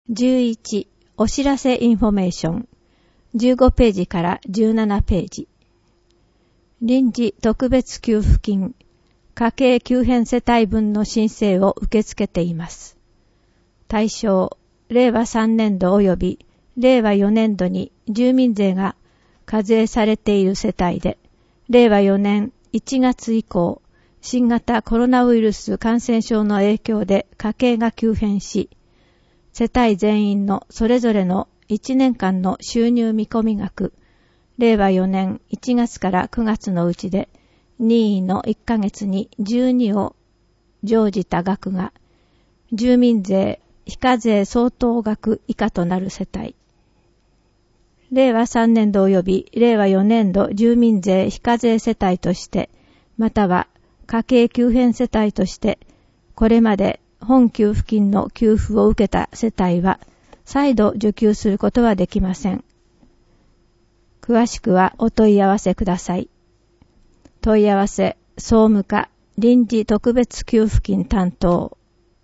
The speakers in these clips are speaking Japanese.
11. お知らせインフォメーション15ページから17ページ。臨時特別給付金家計急変世帯分の申請を受け付けています。対象、令和3年度及び令和4年度に住民税が課税されている世帯で、令和4年1月以降、新型コロナウイルス感染症の影響で家計が急変し、世帯全員のそれぞれの1年間の収入見込み額、令和4年1月から9月のうちで任意の1ヶ月に12を乗じた額が、住民税非課税相当額以下となる世帯。令和3年度及び令和4年度住民税非課税世帯として、または家計急変世帯として、これまで本給付金の給付を受けた世帯は再度受給することはできません。詳しくはお問い合わせください。問い合わせ総務課臨時特別給付金担当。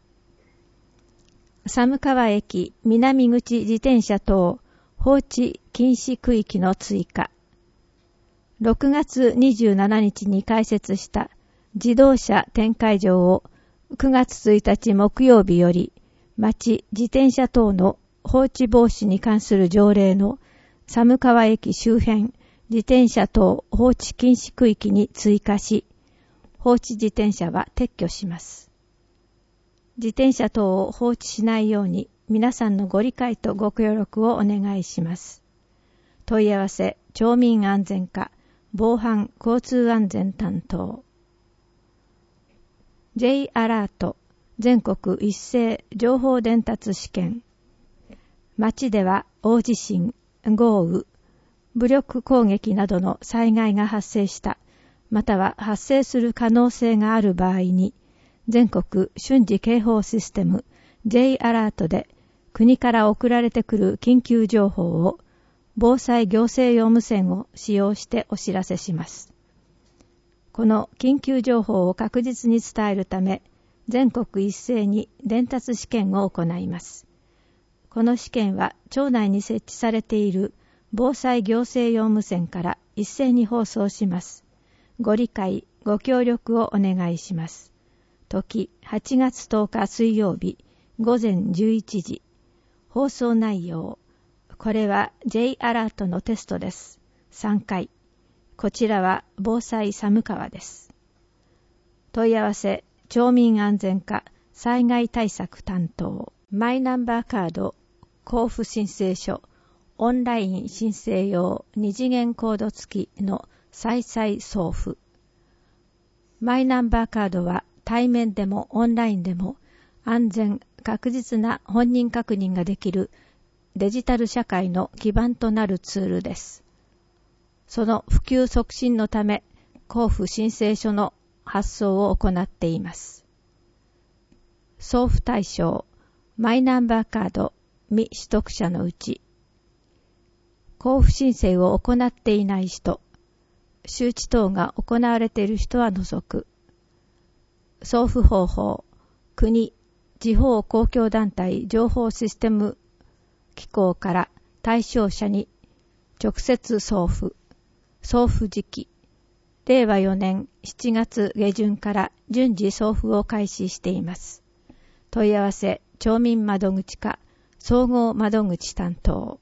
寒川駅南口自転車等放置禁止区域の追加。6月27日に開設した自動車展開場を9月1日木曜日より、町自転車等の放置防止に関する条例の寒川駅周辺自転車等放置禁止区域に追加し、放置自転車は撤去します。自転車等を放置しないように皆さんのご理解とご協力をお願いします。問い合わせ町民安全課防犯交通安全担当。J アラート全国一斉情報伝達試験。町では大地震、豪雨、武力攻撃などの災害が発生した、または発生する可能性がある場合に、全国瞬時警報システム J アラートで国から送られてくる緊急情報を防災行政用無線を使用してお知らせします。この緊急情報を確実に伝えるため、全国一斉に伝達試験を行います。この試験は町内に設置されている防災行政用無線から一斉に放送します。ご理解、ご協力をお願いします。時8月10日水曜日午前11時。放送内容。これは J アラートのテストです。3回。こちらは防災寒川です。問い合わせ町民安全課災害対策担当。マイナンバーカード交付申請書オンライン申請用2次元コード付きの再々送付。マイナンバーカードは対面でもオンラインでも安全確実な本人確認ができるデジタル社会の基盤となるツールです。その普及促進のため、交付申請書の発送を行っています。送付対象、マイナンバーカード未取得者のうち、交付申請を行っていない人、周知等が行われている人は除く。送付方法、国、地方公共団体情報システム機構から対象者に直接送付。送付時期、令和4年7月下旬から順次送付を開始しています。問い合わせ、町民窓口課、総合窓口担当。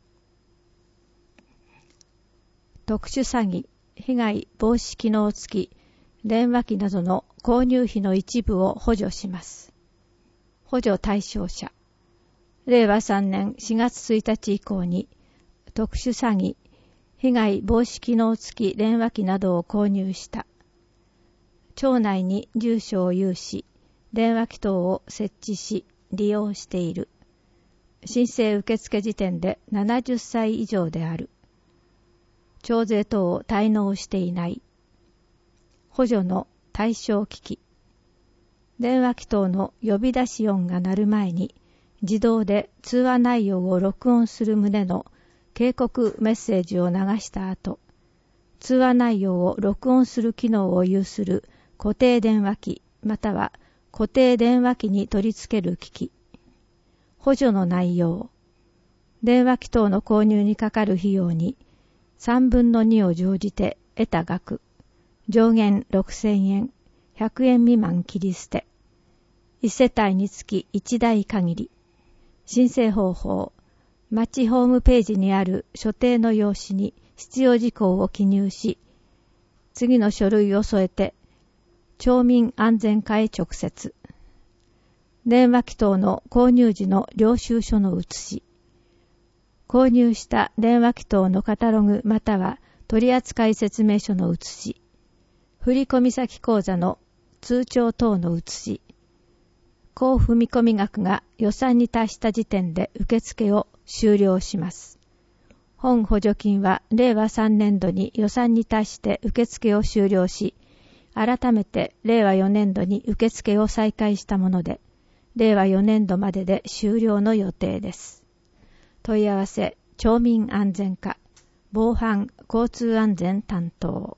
特殊詐欺、被害防止機能付き、電話機などの購入費の一部を補助します。補助対象者、令和3年4月1日以降に、特殊詐欺、被害防止機能付き電話機などを購入した。町内に住所を有し、電話機等を設置し、利用している。申請受付時点で70歳以上である。徴税等を滞納していない。補助の対象機器。電話機等の呼び出し音が鳴る前に、自動で通話内容を録音する旨の警告メッセージを流した後、通話内容を録音する機能を有する固定電話機または固定電話機に取り付ける機器。 補助の内容、電話機等の購入にかかる費用に3分の2を乗じて得た額、上限6000円、100円未満切り捨て、1世帯につき1台限り、申請方法、町ホームページにある所定の用紙に必要事項を記入し、次の書類を添えて、町民安全課へ直接、電話機等の購入時の領収書の写し、購入した電話機等のカタログまたは取扱説明書の写し、振込先口座の通帳等の写し、交付見込み額が予算に達した時点で受付を終了します。本補助金は令和3年度に予算に達して受付を終了し、改めて令和4年度に受付を再開したもので、令和4年度までで終了の予定です。問い合わせ、町民安全課、防犯交通安全担当。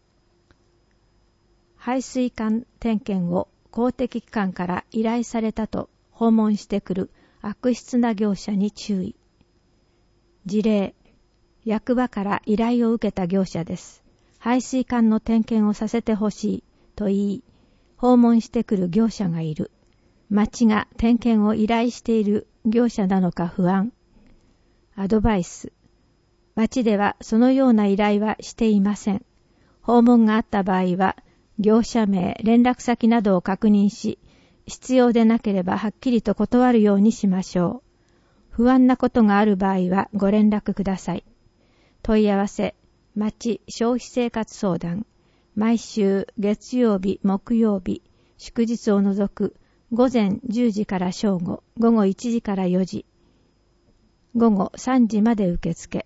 排水管点検を公的機関から依頼されたと訪問してくる悪質な業者に注意。事例、役場から依頼を受けた業者です。排水管の点検をさせてほしいと言い、訪問してくる業者がいる。町が点検を依頼している業者なのか不安。アドバイス。町ではそのような依頼はしていません。訪問があった場合は、業者名、連絡先などを確認し、必要でなければはっきりと断るようにしましょう。不安なことがある場合はご連絡ください。問い合わせ、町消費生活相談、毎週月曜日、木曜日、祝日を除く午前10時から正午、午後1時から4時、午後3時まで受付。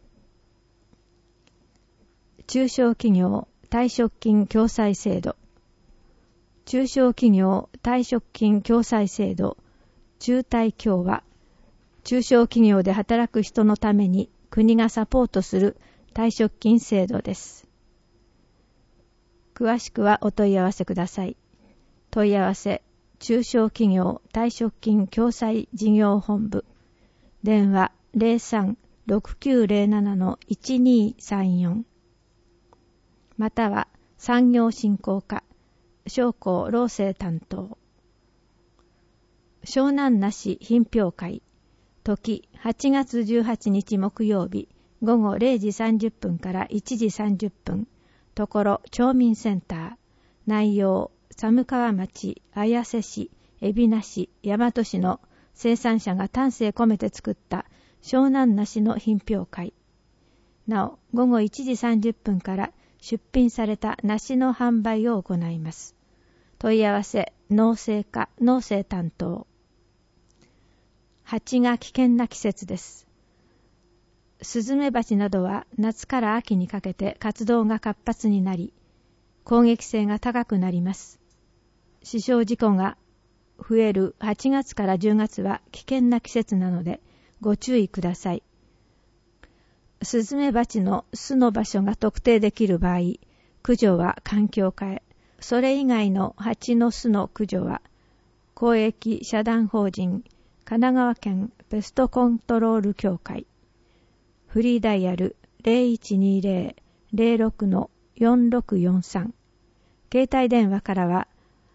中小企業退職金共済制度。中小企業退職金共済制度中退協は、中小企業で働く人のために国がサポートする退職金制度です。詳しくはお問い合わせください。問い合わせ、中小企業退職金共済事業本部。電話 03-6907-1234 または産業振興課商工労政担当。湘南なし品評会。時8月18日木曜日午後0時30分から1時30分。ところ町民センター。内容寒川町、綾瀬市、海老名市、大和市の生産者が丹精込めて作った湘南なしの品評会。なお午後1時30分から出品された梨の販売を行います。問い合わせ、農政課、農政担当。蜂が危険な季節です。スズメバチなどは夏から秋にかけて活動が活発になり、攻撃性が高くなります。死傷事故が増える8月から10月は危険な季節なのでご注意ください。スズメバチの巣の場所が特定できる場合、駆除は環境課へ。それ以外の蜂の巣の駆除は、公益社団法人神奈川県ペストコントロール協会。フリーダイヤル 0120-06-4643。携帯電話からは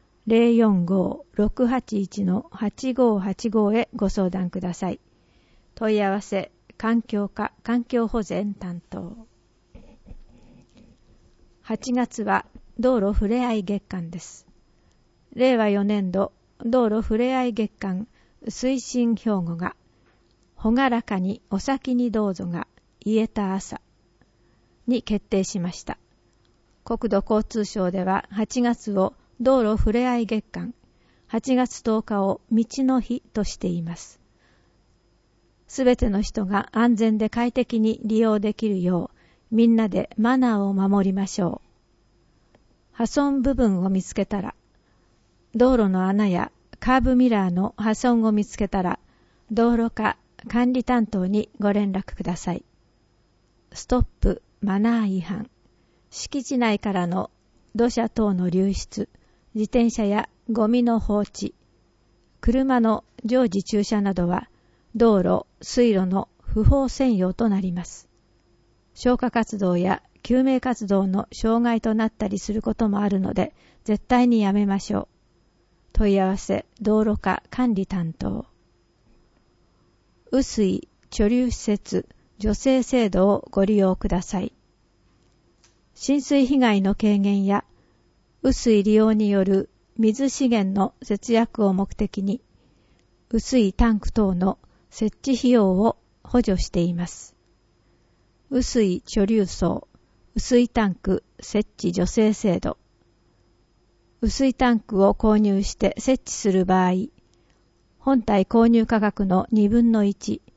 045-681-8585 へご相談ください。問い合わせ、環境課環境保全担当。8月は道路ふれあい月間です。令和4年度道路ふれあい月間推進標語が、ほがらかにお先にどうぞが言えた朝に決定しました。国土交通省では8月を道路ふれあい月間、8月10日を道の日としています。すべての人が安全で快適に利用できるよう、みんなでマナーを守りましょう。破損部分を見つけたら、道路の穴やカーブミラーの破損を見つけたら、道路課管理担当にご連絡ください。ストップマナー違反。敷地内からの土砂等の流出、自転車やゴミの放置、車の常時駐車などは、 道路、水路の不法占用となります。消火活動や救命活動の障害となったりすることもあるので、絶対にやめましょう。問い合わせ、道路課管理担当。雨水貯留施設助成制度をご利用ください。浸水被害の軽減や雨水利用による水資源の節約を目的に、雨水タンク等の設置費用を補助しています。雨水貯留槽、雨水タンク設置助成制度。雨水タンクを購入して設置する場合、本体購入価格の2分の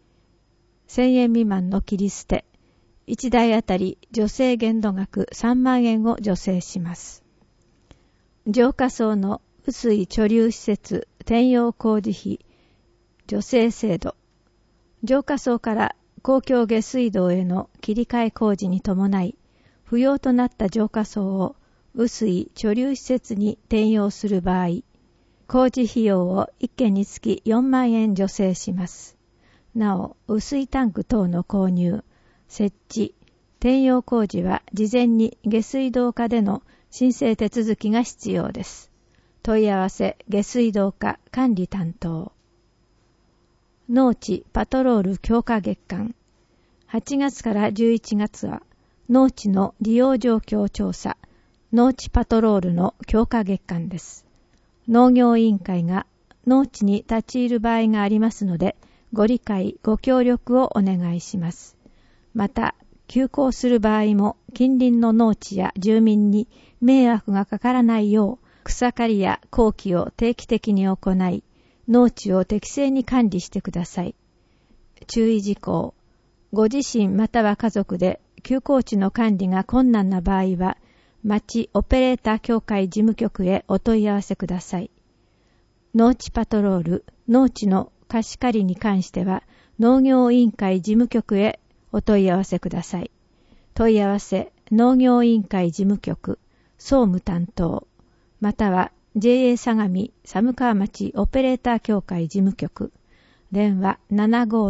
1、1000円未満の切り捨て、1台あたり助成限度額3万円を助成します。浄化槽の雨水貯留施設転用工事費助成制度。浄化槽から公共下水道への切り替え工事に伴い、不要となった浄化槽を雨水貯留施設に転用する場合、工事費用を1件につき4万円助成します。なお、雨水タンク等の購入、設置、転用工事は事前に下水道課での申請手続きが必要です。問い合わせ、下水道課管理担当。農地パトロール強化月間。8月から11月は、農地の利用状況調査、農地パトロールの強化月間です。農業委員会が農地に立ち入る場合がありますので、ご理解、ご協力をお願いします。また、休校する場合も近隣の農地や住民に迷惑がかからないよう、草刈りや耕期を定期的に行い、農地を適正に管理してください。注意事項。ご自身または家族で休耕地の管理が困難な場合は、町オペレーター協会事務局へお問い合わせください。農地パトロール、農地の貸し借りに関しては、農業委員会事務局へお問い合わせください。問い合わせ、農業委員会事務局、総務担当、または JA 相模寒川町オペレーター協会事務局、電話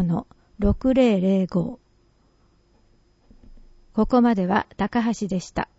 75-6005。ここまでは高橋でした。